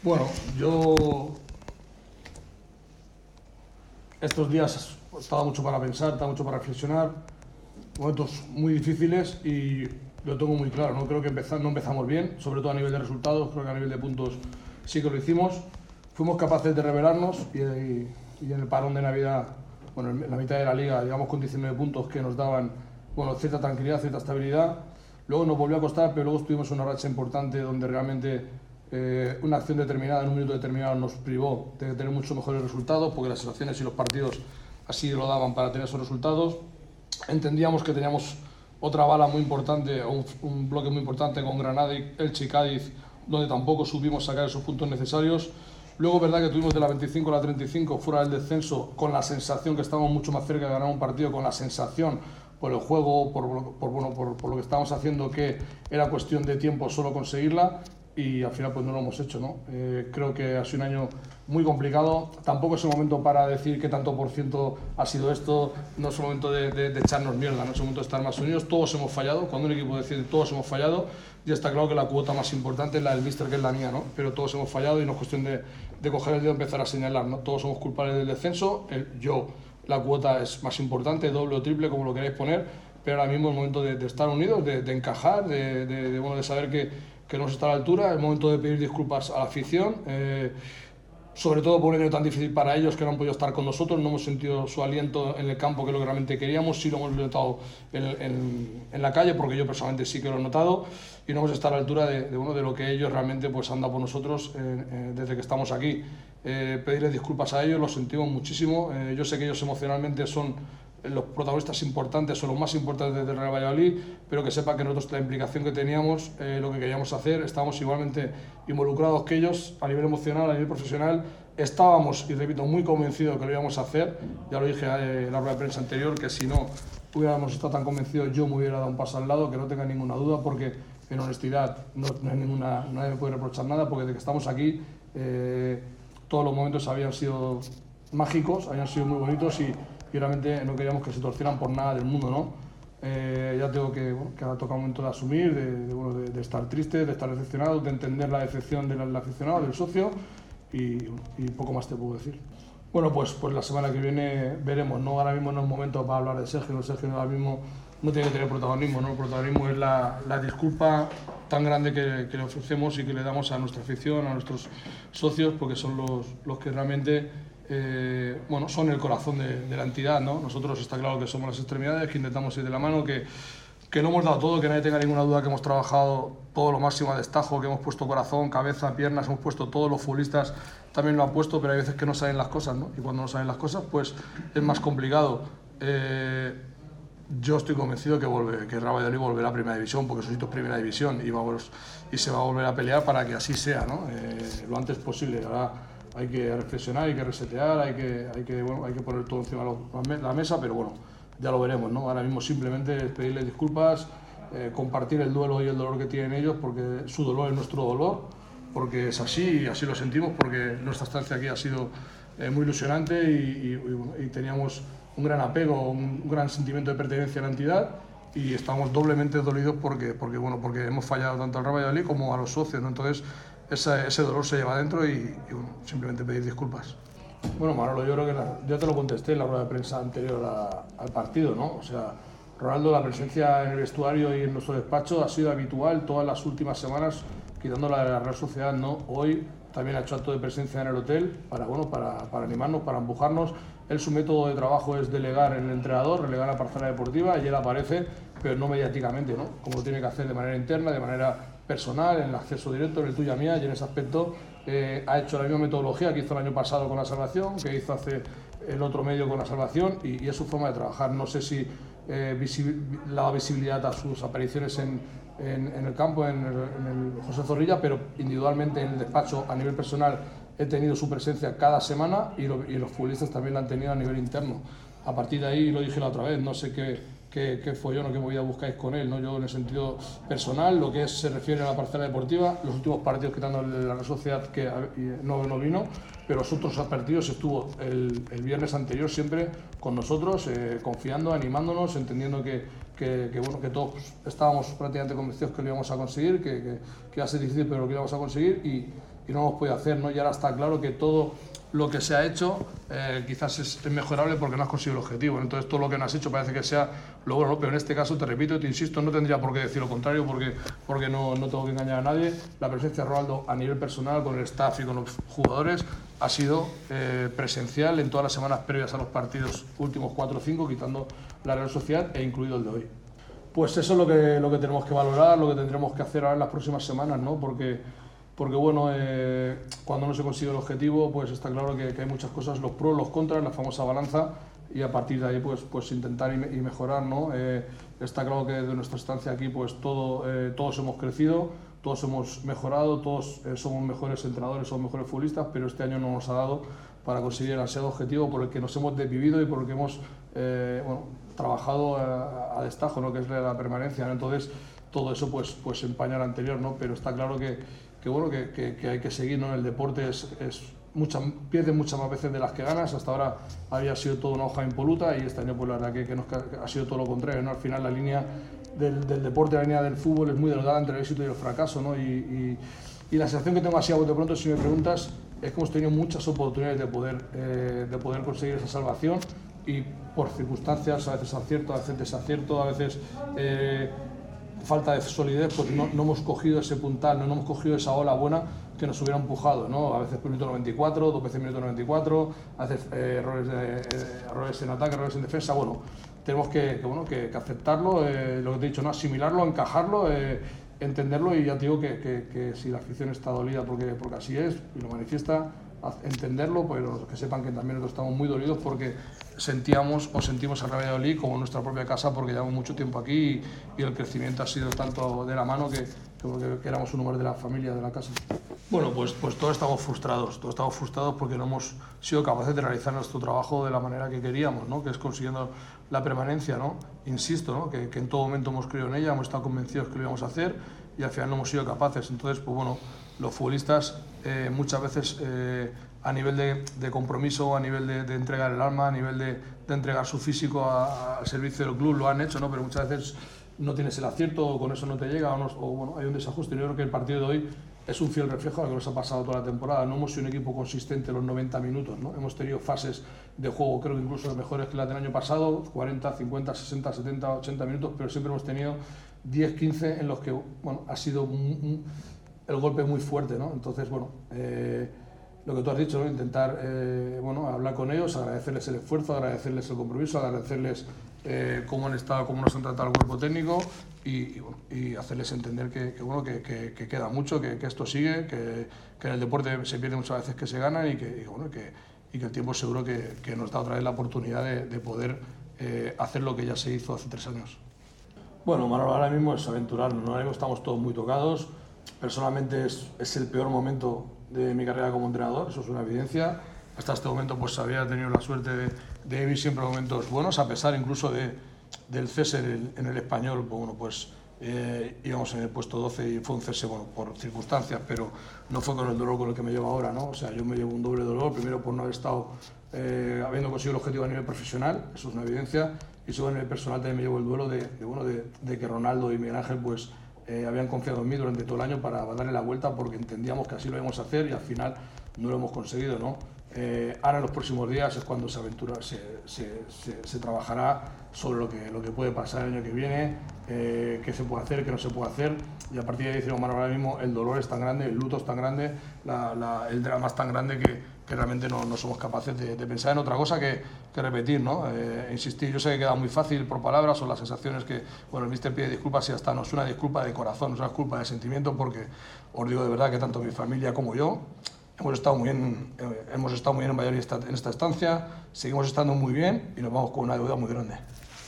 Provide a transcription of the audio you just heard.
Bueno, yo estos días estaba mucho para pensar, estaba mucho para reflexionar, momentos muy difíciles y lo tengo muy claro. No creo que no empezamos bien, sobre todo a nivel de resultados, creo que a nivel de puntos sí que lo hicimos. Fuimos capaces de rebelarnos y en el parón de Navidad, bueno, en la mitad de la liga, llegamos con 19 puntos que nos daban, bueno, cierta tranquilidad, cierta estabilidad. Luego nos volvió a costar, pero luego estuvimos en una racha importante donde realmente una acción determinada en un minuto determinado nos privó de tener mucho mejores resultados, porque las situaciones y los partidos así lo daban para tener esos resultados. Entendíamos que teníamos otra bala muy importante, o un bloque muy importante con Granada, Elche y Cádiz, donde tampoco supimos sacar esos puntos necesarios. Luego, verdad que tuvimos de la 25 a la 35 fuera del descenso, con la sensación que estábamos mucho más cerca de ganar un partido, con la sensación por el juego, por lo que estábamos haciendo, que era cuestión de tiempo solo conseguirla, y al final pues no lo hemos hecho, ¿no? Creo que ha sido un año muy complicado. Tampoco es el momento para decir qué tanto por ciento ha sido esto, no es el momento de echarnos mierda, no es el momento de estar más unidos. Todos hemos fallado, cuando un equipo decide todos hemos fallado, ya está claro que la cuota más importante es la del míster, que es la mía, ¿no? Pero todos hemos fallado y no es cuestión de coger el dedo y empezar a señalar, ¿no? Todos somos culpables del descenso. La cuota es más importante, doble o triple, como lo queráis poner, pero ahora mismo es el momento de estar unidos, de encajar, de saber que no se está a la altura. Es el momento de pedir disculpas a la afición, sobre todo por un año tan difícil para ellos, que no han podido estar con nosotros. No hemos sentido su aliento en el campo, que es lo que realmente queríamos. Sí lo hemos notado en la calle, porque yo personalmente sí que lo he notado, y no hemos estado a la altura de lo que ellos realmente pues, han dado por nosotros desde que estamos aquí. Pedirles disculpas a ellos, lo sentimos muchísimo. Yo sé que ellos emocionalmente son los protagonistas importantes, son los más importantes del Real Valladolid, pero que sepa que nosotros, la implicación que teníamos, lo que queríamos hacer, estábamos igualmente involucrados que ellos a nivel emocional, a nivel profesional. Estábamos, y repito, muy convencidos que lo íbamos a hacer. Ya lo dije en la rueda de prensa anterior, que si no hubiéramos estado tan convencidos, yo me hubiera dado un paso al lado, que no tenga ninguna duda, porque en honestidad nadie me puede reprochar nada, porque desde que estamos aquí todos los momentos habían sido mágicos, habían sido muy bonitos, y realmente no queríamos que se torcieran por nada del mundo, ¿no? Ya tengo que ahora toca el momento de asumir, de estar triste, de estar decepcionado, de entender la decepción del aficionado, del socio, y poco más te puedo decir. Bueno, pues la semana que viene veremos, ¿no? Ahora mismo no es momento para hablar de Sergio. Sergio ahora mismo no tiene que tener protagonismo, ¿no? El protagonismo es la disculpa tan grande que le ofrecemos y que le damos a nuestra afición, a nuestros socios, porque son los que realmente son el corazón de la entidad, ¿no? Nosotros está claro que somos las extremidades, que intentamos ir de la mano, que no hemos dado todo, que nadie tenga ninguna duda que hemos trabajado todo lo máximo a destajo, que hemos puesto corazón, cabeza, piernas, hemos puesto todos los futbolistas también lo han puesto, pero hay veces que no salen las cosas, ¿no? Y cuando no salen las cosas, pues es más complicado. Yo estoy convencido que el Real Valladolid volverá a Primera División, porque su sitio es Primera División, y se va a volver a pelear para que así sea, ¿no? Lo antes posible. Ahora hay que reflexionar, hay que resetear, hay que poner todo encima de la mesa, pero bueno, ya lo veremos, ¿no? Ahora mismo simplemente es pedirles disculpas, compartir el duelo y el dolor que tienen ellos, porque su dolor es nuestro dolor, porque es así y así lo sentimos, porque nuestra estancia aquí ha sido muy ilusionante y teníamos un gran apego, un gran sentimiento de pertenencia a la entidad, y estamos doblemente dolidos porque hemos fallado tanto al Real Valladolid como a los socios, ¿no? Entonces ese dolor se lleva adentro y simplemente pedir disculpas. Bueno, Manolo, yo creo que ya te lo contesté en la rueda de prensa anterior al partido, ¿no? O sea, Ronaldo, la presencia en el vestuario y en nuestro despacho ha sido habitual todas las últimas semanas, quitándola de la Real Sociedad, ¿no? Hoy también ha hecho acto de presencia en el hotel para animarnos, para empujarnos. Él, su método de trabajo es delegar en el entrenador, relegar la parcela deportiva, y él aparece, pero no mediáticamente, ¿no? Como lo tiene que hacer de manera interna, de manera personal, en el acceso directo, en el tuya mía, y en ese aspecto ha hecho la misma metodología que hizo el año pasado con la Salvación, que hizo hace el otro medio con la Salvación, y es su forma de trabajar. No sé si da visibilidad a sus apariciones en el campo, en el José Zorrilla, pero individualmente en el despacho, a nivel personal, he tenido su presencia cada semana, y los futbolistas también la han tenido a nivel interno. A partir de ahí, lo dije la otra vez, no sé qué follón o qué movida buscáis con él, ¿no? Yo, en el sentido personal, lo que se refiere a la parcela deportiva, los últimos partidos quitando la Real Sociedad, que no vino, pero los otros partidos estuvo el viernes anterior siempre con nosotros, confiando, animándonos, entendiendo que todos estábamos prácticamente convencidos que lo íbamos a conseguir, que iba a ser difícil, pero lo que íbamos a conseguir, y no hemos podido hacer, ¿no? Y ahora está claro que todo lo que se ha hecho quizás es mejorable porque no has conseguido el objetivo. Entonces todo lo que no has hecho parece que sea lo bueno, ¿no? Pero en este caso, te repito y te insisto, no tendría por qué decir lo contrario porque no tengo que engañar a nadie. La presencia de Ronaldo a nivel personal, con el staff y con los jugadores, ha sido presencial en todas las semanas previas a los partidos últimos 4 o 5, quitando la Real Sociedad e incluido el de hoy. Pues eso es lo que tenemos que valorar, lo que tendremos que hacer ahora en las próximas semanas, ¿no? Porque bueno, cuando no se consigue el objetivo, pues está claro que hay muchas cosas, los pros, los contras, la famosa balanza, y a partir de ahí pues intentar y mejorar, ¿no? Está claro que de nuestra estancia aquí pues todos hemos crecido, todos hemos mejorado, todos somos mejores entrenadores, somos mejores futbolistas, pero este año no nos ha dado para conseguir el ansiado objetivo por el que nos hemos desvivido y por el que hemos trabajado a destajo, ¿no? Que es la permanencia, ¿no? Entonces todo eso pues empaña al anterior, ¿no? Pero está claro que hay que seguir, ¿no? El deporte pierdes muchas más veces de las que ganas. Hasta ahora había sido toda una hoja impoluta y este año pues la verdad que ha sido todo lo contrario, ¿no? Al final la línea del deporte, la línea del fútbol es muy delgada entre el éxito y el fracaso, ¿no? Y la sensación que tengo así a bote pronto, si me preguntas, es que hemos tenido muchas oportunidades de poder conseguir esa salvación y por circunstancias, a veces acierto, a veces desacierto, a veces falta de solidez, pues no hemos cogido ese puntal, no hemos cogido esa ola buena que nos hubiera empujado, ¿no? A veces por minuto 94, 2 veces minuto 94, a veces errores en ataque, errores en defensa. Bueno, tenemos que aceptarlo, lo que te he dicho, ¿no? Asimilarlo, encajarlo, entenderlo, y ya te digo que si la afición está dolida porque así es y lo manifiesta, entenderlo, pero que sepan que también nosotros estamos muy dolidos porque sentimos a Real Valladolid como nuestra propia casa, porque llevamos mucho tiempo aquí y el crecimiento ha sido tanto de la mano que éramos uno más de la familia de la casa. Bueno, pues todos estamos frustrados porque no hemos sido capaces de realizar nuestro trabajo de la manera que queríamos, ¿no? Que es consiguiendo la permanencia, ¿no? Insisto, ¿no? Que en todo momento hemos creído en ella, hemos estado convencidos que lo íbamos a hacer y al final no hemos sido capaces. Entonces, pues bueno, los futbolistas muchas veces a nivel de compromiso, a nivel de entregar el alma, a nivel de entregar su físico al servicio del club, lo han hecho, ¿no? Pero muchas veces no tienes el acierto, o con eso no te llega, o bueno, hay un desajuste. Yo creo que el partido de hoy es un fiel reflejo de lo que nos ha pasado toda la temporada. No hemos sido un equipo consistente los 90 minutos, ¿no? Hemos tenido fases de juego, creo que incluso mejores que las del año pasado, 40, 50, 60, 70, 80 minutos, pero siempre hemos tenido 10, 15 en los que bueno, ha sido el golpe muy fuerte, ¿no? Entonces, bueno, lo que tú has dicho, ¿no? Intentar bueno, hablar con ellos, agradecerles el esfuerzo, agradecerles el compromiso, agradecerles cómo han estado, cómo nos han tratado el cuerpo técnico y hacerles entender que queda mucho, que esto sigue, que en el deporte se pierde muchas veces que se gana y que el tiempo seguro que nos da otra vez la oportunidad de poder hacer lo que ya se hizo hace 3 años. Bueno, Manolo, ahora mismo es aventurarnos, ¿no? Ahora mismo estamos todos muy tocados. Personalmente es el peor momento de mi carrera como entrenador, eso es una evidencia. Hasta este momento pues había tenido la suerte de vivir siempre momentos buenos, a pesar incluso del cese en el Español. Bueno, pues íbamos en el puesto 12 y fue un cese, bueno, por circunstancias, pero no fue con el dolor con el que me llevo ahora, ¿no? O sea, yo me llevo un doble dolor, primero por no haber estado habiendo conseguido el objetivo a nivel profesional, eso es una evidencia, y segundo, a nivel personal también me llevo el duelo de que Ronaldo y Miguel Ángel pues habían confiado en mí durante todo el año para darle la vuelta, porque entendíamos que así lo íbamos a hacer y al final no lo hemos conseguido, ¿no? Ahora en los próximos días es cuando se trabajará sobre lo que puede pasar el año que viene, qué se puede hacer, qué no se puede hacer, y a partir de ahí decimos, bueno, ahora mismo el dolor es tan grande, el luto es tan grande, el drama es tan grande que realmente no somos capaces de pensar en otra cosa que repetir, ¿no? Insistir. Yo sé que queda muy fácil por palabras o las sensaciones que, bueno, el míster pide disculpas y hasta no es una disculpa de corazón, no es una disculpa de sentimiento, porque os digo de verdad que tanto mi familia como yo hemos estado muy bien en Valladolid en esta estancia, seguimos estando muy bien y nos vamos con una deuda muy grande.